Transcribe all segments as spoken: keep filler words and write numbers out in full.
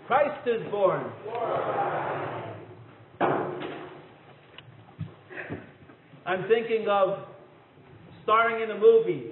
Christ is born. I'm thinking of starring in a movie.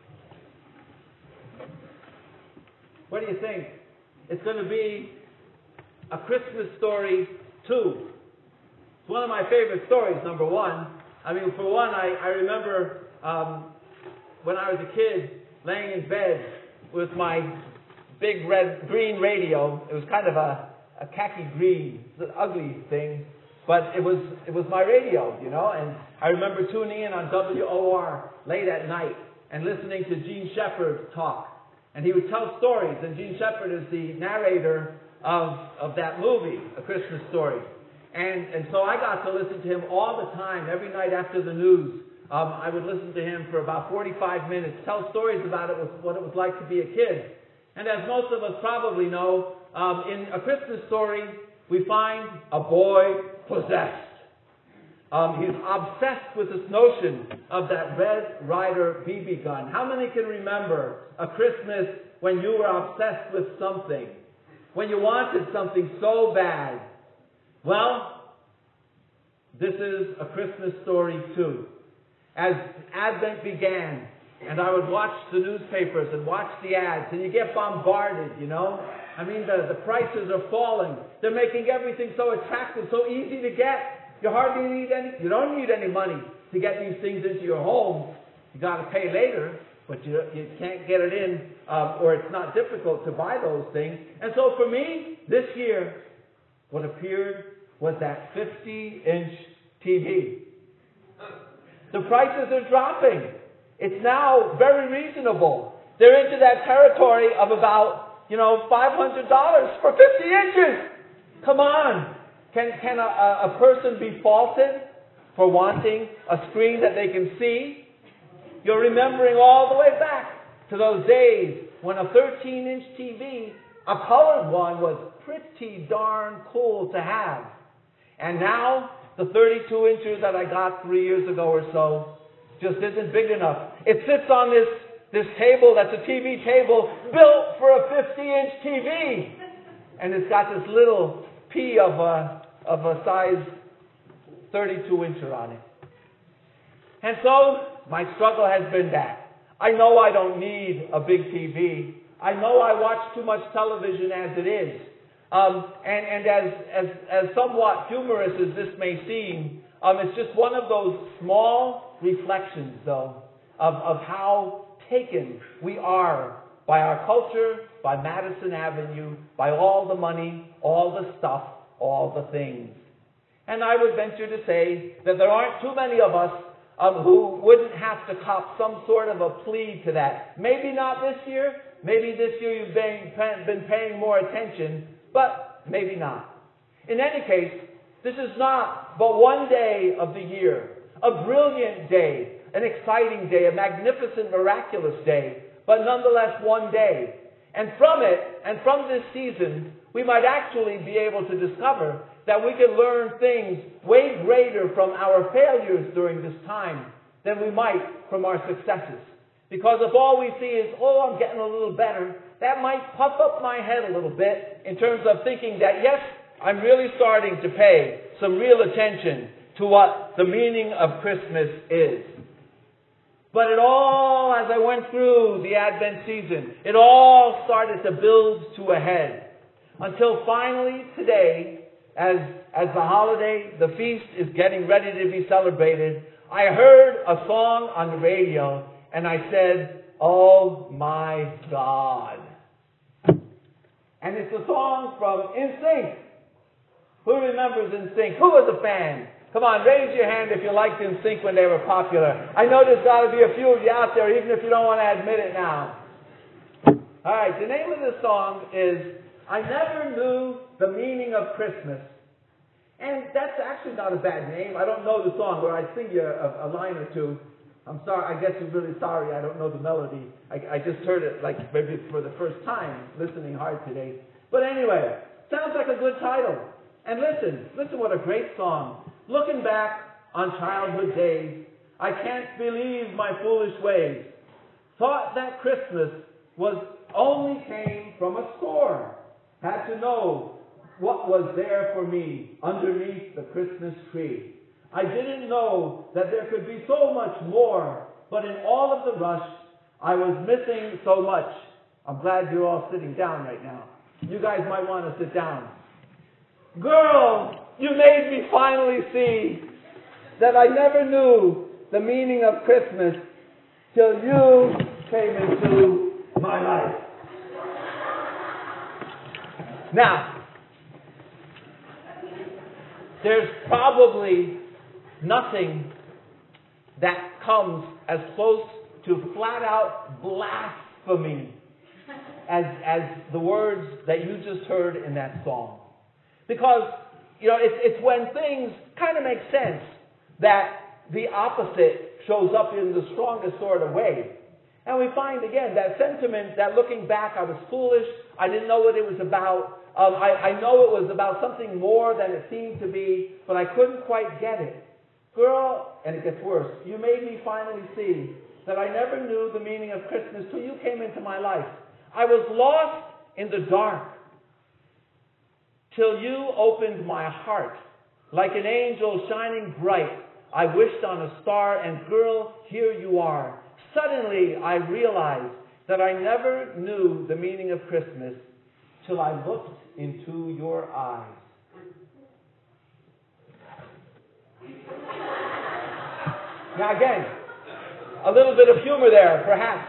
What do you think? It's going to be A Christmas Story two. It's one of my favorite stories, number one. I mean, for one, I, I remember um, when I was a kid, laying in bed with my big red green radio. It was kind of a, a khaki green, it's an ugly thing, but it was it was my radio, you know. And I remember tuning in on W O R late at night and listening to Gene Shepherd talk. And he would tell stories, and Gene Shepherd is the narrator of, of that movie, A Christmas Story. And, and so I got to listen to him all the time, every night after the news. Um, I would listen to him for about forty-five minutes, tell stories about it, what it was like to be a kid. And as most of us probably know, um, in A Christmas Story, we find a boy possessed. Um, he's obsessed with this notion of that Red Ryder B B gun. How many can remember a Christmas when you were obsessed with something? When you wanted something so bad? Well, this is A Christmas Story too. As Advent began, and I would watch the newspapers and watch the ads, and you get bombarded, you know. I mean, the, the prices are falling. They're making everything so attractive, so easy to get. You hardly need any, you don't need any money to get these things into your home. You got to pay later, but you, you can't get it in, um, or it's not difficult to buy those things. And so for me, this year, what appeared was that fifty-inch T V. The prices are dropping. It's now very reasonable. They're into that territory of about, you know, five hundred dollars for fifty inches. Come on. Can, can a, a person be faulted for wanting a screen that they can see? You're remembering all the way back to those days when a thirteen-inch T V, a colored one, was pretty darn cool to have. And now, the thirty-two inches that I got three years ago or so just isn't big enough. It sits on this, this table that's a T V table built for a fifty-inch T V. And it's got this little P of a, of a size thirty-two incher on it. And so, my struggle has been that. I know I don't need a big T V. I know I watch too much television as it is. Um, and and as, as, as somewhat humorous as this may seem, um, it's just one of those small reflections, though, of, of how taken we are by our culture, by Madison Avenue, by all the money, all the stuff, all the things. And I would venture to say that there aren't too many of us um, who wouldn't have to cop some sort of a plea to that. Maybe not this year. Maybe this year you've been, been paying more attention, but maybe not. In any case, this is not but one day of the year, a brilliant day, an exciting day, a magnificent, miraculous day, but nonetheless one day. And from it, and from this season, we might actually be able to discover that we can learn things way greater from our failures during this time than we might from our successes. Because if all we see is, oh, I'm getting a little better, that might puff up my head a little bit in terms of thinking that, yes, I'm really starting to pay some real attention to what the meaning of Christmas is. But it all, as I went through the Advent season, it all started to build to a head. Until finally today, as, as the holiday, the feast is getting ready to be celebrated, I heard a song on the radio, and I said, oh my God. And it's a song from N Sync. Who remembers N Sync? Who was a fan? Come on, raise your hand if you liked N Sync when they were popular. I know there's got to be a few of you out there, even if you don't want to admit it now. All right, the name of the song is I Never Knew the Meaning of Christmas. And that's actually not a bad name. I don't know the song, but I sing you a, a line or two. I'm sorry, I guess you're really sorry I don't know the melody. I, I just heard it like maybe for the first time, listening hard today. But anyway, sounds like a good title. And listen, listen what a great song. Looking back on childhood days, I can't believe my foolish ways. Thought that Christmas was only came from a store. had to know what was there for me underneath the Christmas tree. I didn't know that there could be so much more, but in all of the rush, I was missing so much. I'm glad you're all sitting down right now. You guys might want to sit down. Girl, you made me finally see that I never knew the meaning of Christmas till you came into my life. Now, there's probably nothing that comes as close to flat-out blasphemy as, as the words that you just heard in that song. Because, you know, it's, it's when things kind of make sense that the opposite shows up in the strongest sort of way. And we find, again, that sentiment that looking back, I was foolish, I didn't know what it was about, um, I, I know it was about something more than it seemed to be, but I couldn't quite get it. Girl, and it gets worse, you made me finally see that I never knew the meaning of Christmas till you came into my life. I was lost in the dark till you opened my heart. Like an angel shining bright, I wished on a star, and girl, here you are. Suddenly I realized that I never knew the meaning of Christmas till I looked into your eyes. Now again, a little bit of humor there, perhaps.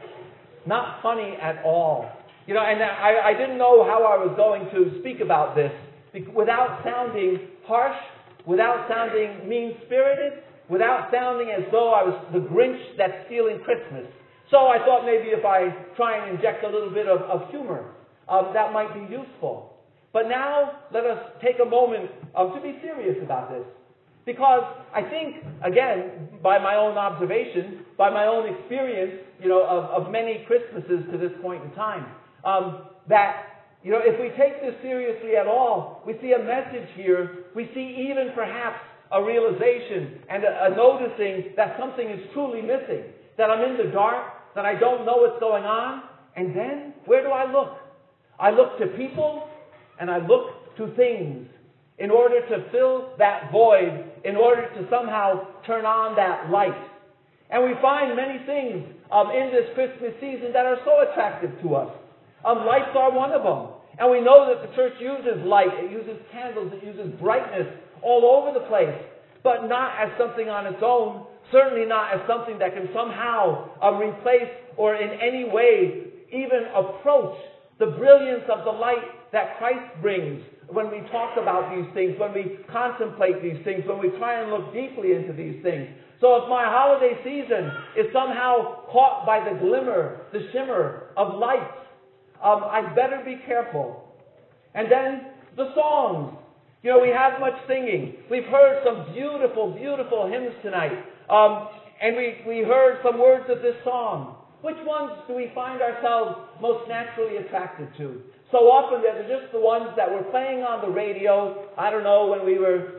Not funny at all. You know, and I, I didn't know how I was going to speak about this without sounding harsh, without sounding mean-spirited, without sounding as though I was the Grinch that's stealing Christmas. So I thought maybe if I try and inject a little bit of, of humor, um, that might be useful. But now, let us take a moment um, to be serious about this. Because I think, again, by my own observation, by my own experience, you know, of, of many Christmases to this point in time, um, that, you know, if we take this seriously at all, we see a message here, we see even perhaps a realization and a, a noticing that something is truly missing, that I'm in the dark, that I don't know what's going on, and then, where do I look? I look to people, and I look to things, in order to fill that void, in order to somehow turn on that light. And we find many things um, in this Christmas season that are so attractive to us. Um, lights are one of them. And we know that the church uses light, it uses candles, it uses brightness all over the place, but not as something on its own, certainly not as something that can somehow um, replace or in any way even approach the brilliance of the light that Christ brings when we talk about these things, when we contemplate these things, when we try and look deeply into these things. So if my holiday season is somehow caught by the glimmer, the shimmer of lights, um, I'd better be careful. And then the songs. You know, we have much singing. We've heard some beautiful, beautiful hymns tonight. Um, and we, we heard some words of this song. Which ones do we find ourselves most naturally attracted to? So often they're just the ones that were playing on the radio, I don't know, when we were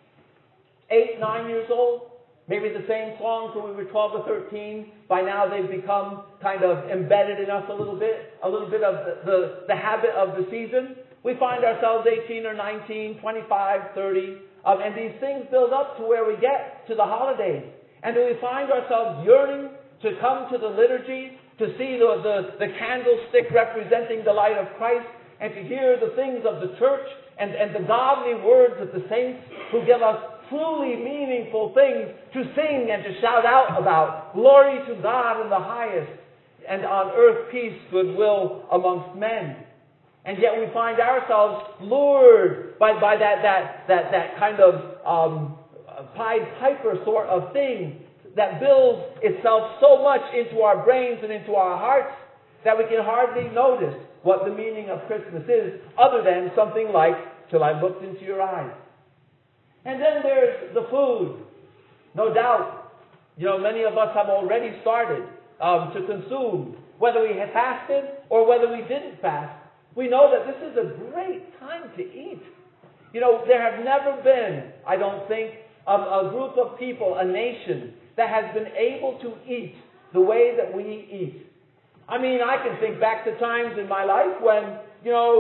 eight, nine years old. Maybe the same songs when we were twelve or thirteen. By now they've become kind of embedded in us a little bit, a little bit of the, the, the habit of the season. We find ourselves eighteen or nineteen, twenty-five, thirty, um, and these things build up to where we get to the holidays. And do we find ourselves yearning to come to the liturgy, to see the, the, the candlestick representing the light of Christ, and to hear the things of the church and, and the godly words of the saints who give us truly meaningful things to sing and to shout out about. Glory to God in the highest, and on earth peace, goodwill amongst men. And yet we find ourselves lured by, by that, that, that, that kind of um, Pied Piper sort of thing that builds itself so much into our brains and into our hearts that we can hardly notice what the meaning of Christmas is, other than something like, till I looked into your eyes. And then there's the food. No doubt, you know, many of us have already started um, to consume, whether we had fasted or whether we didn't fast. We know that this is a great time to eat. You know, there have never been, I don't think, a, a group of people, a nation, that has been able to eat the way that we eat. I mean, I can think back to times in my life when, you know,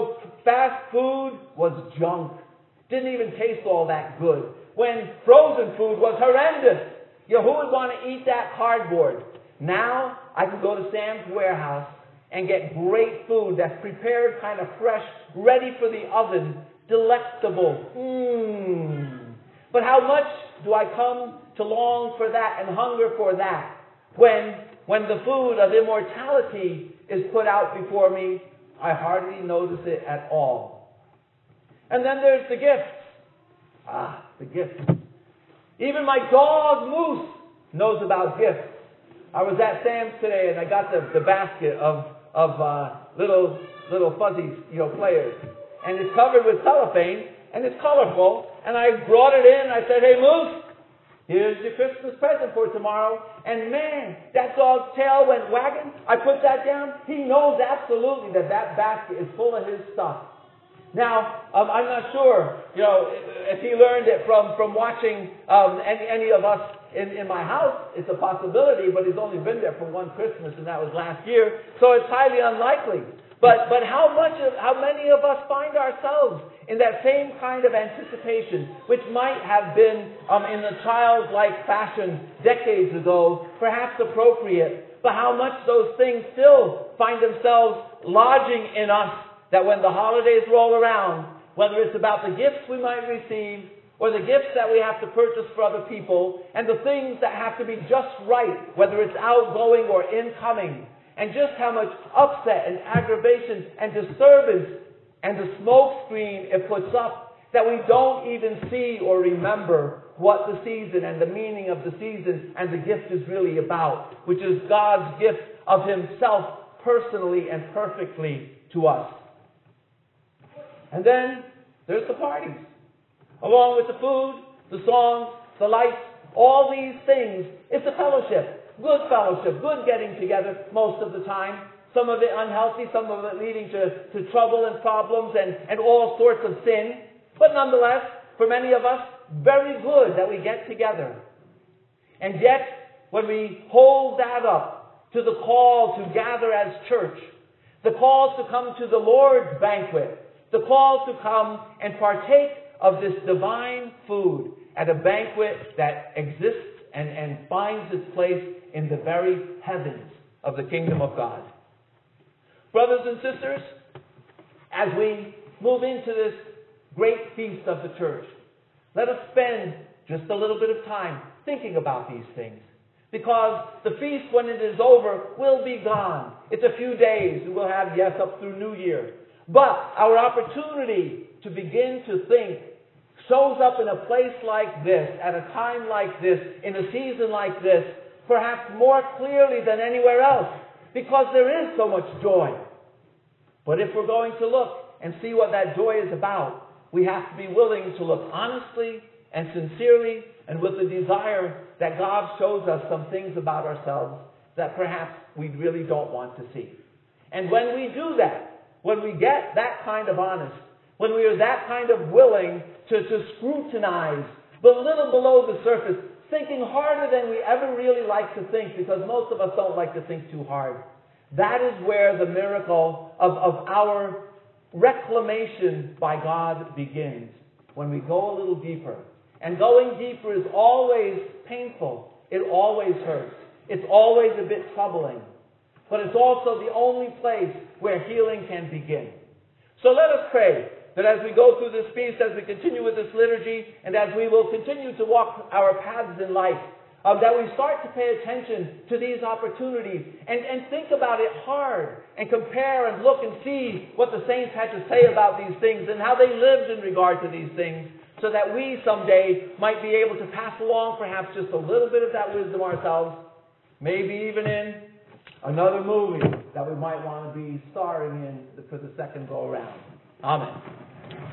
fast food was junk. Didn't even taste all that good. When frozen food was horrendous. You know, who would want to eat that cardboard? Now, I can go to Sam's Warehouse and get great food that's prepared kind of fresh, ready for the oven, delectable. Mmm. But how much do I come to long for that and hunger for that when, when the food of immortality is put out before me? I hardly notice it at all. And then there's the gifts. Ah, the gifts. Even my dog, Moose, knows about gifts. I was at Sam's today and I got the, the basket of, of uh, little little fuzzy you know, players. And it's covered with cellophane and it's colorful. And I brought it in and I said, hey, Moose, here's your Christmas present for tomorrow. And man, that dog's tail went wagging. I put that down. He knows absolutely that that basket is full of his stuff. Now, um, I'm not sure, you know, if he learned it from, from watching um, any, any of us in, in my house. It's a possibility, but he's only been there for one Christmas, and that was last year. So it's highly unlikely. But, but how much of, how many of us find ourselves in that same kind of anticipation, which might have been um, in a childlike fashion decades ago, perhaps appropriate, but how much those things still find themselves lodging in us, that when the holidays roll around, whether it's about the gifts we might receive, or the gifts that we have to purchase for other people, and the things that have to be just right, whether it's outgoing or incoming, and just how much upset and aggravation and disturbance and the smoke screen it puts up, that we don't even see or remember what the season and the meaning of the season and the gift is really about, which is God's gift of Himself personally and perfectly to us. And then there's the parties. Along with the food, the songs, the lights, all these things, it's a fellowship. Good fellowship, good getting together most of the time. Some of it unhealthy, some of it leading to, to trouble and problems and, and all sorts of sin. But nonetheless, for many of us, very good that we get together. And yet, when we hold that up to the call to gather as church, the call to come to the Lord's banquet, the call to come and partake of this divine food at a banquet that exists and, and finds its place in the very heavens of the kingdom of God. Brothers and sisters, as we move into this great feast of the church, let us spend just a little bit of time thinking about these things. Because the feast, when it is over, will be gone. It's a few days. We'll have, yes, up through New Year. But our opportunity to begin to think shows up in a place like this, at a time like this, in a season like this, perhaps more clearly than anywhere else, because there is so much joy. But if we're going to look and see what that joy is about, we have to be willing to look honestly and sincerely and with the desire that God shows us some things about ourselves that perhaps we really don't want to see. And when we do that, when we get that kind of honest, when we are that kind of willing to, to scrutinize a little below the surface, thinking harder than we ever really like to think, because most of us don't like to think too hard, that is where the miracle of, of our reclamation by God begins. When we go a little deeper. And going deeper is always painful. It always hurts. It's always a bit troubling. But it's also the only place where healing can begin. So let us pray that as we go through this feast, as we continue with this liturgy, and as we will continue to walk our paths in life, um, that we start to pay attention to these opportunities and, and think about it hard and compare and look and see what the saints had to say about these things and how they lived in regard to these things, so that we someday might be able to pass along perhaps just a little bit of that wisdom ourselves, maybe even in another movie that we might want to be starring in for the second go around. Amen.